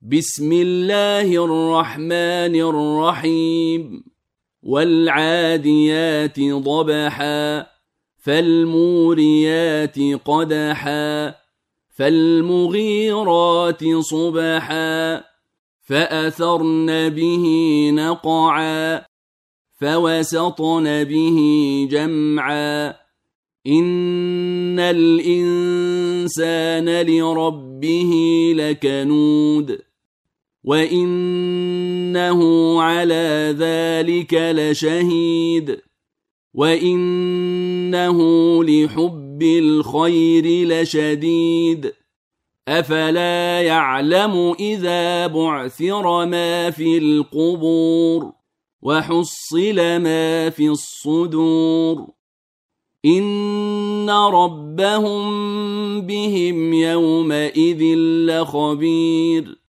بسم الله الرحمن الرحيم والعاديات ضبحا فالموريات قدحا فالمغيرات صبحا فأثرن به نقعا فوسطن به جمعا إن الإنسان لربه لكنود وإنه على ذلك لشهيد وإنه لحب الخير لشديد أفلا يعلم إذا بعثر ما في القبور وحصل ما في الصدور إن ربهم بهم يومئذ لخبير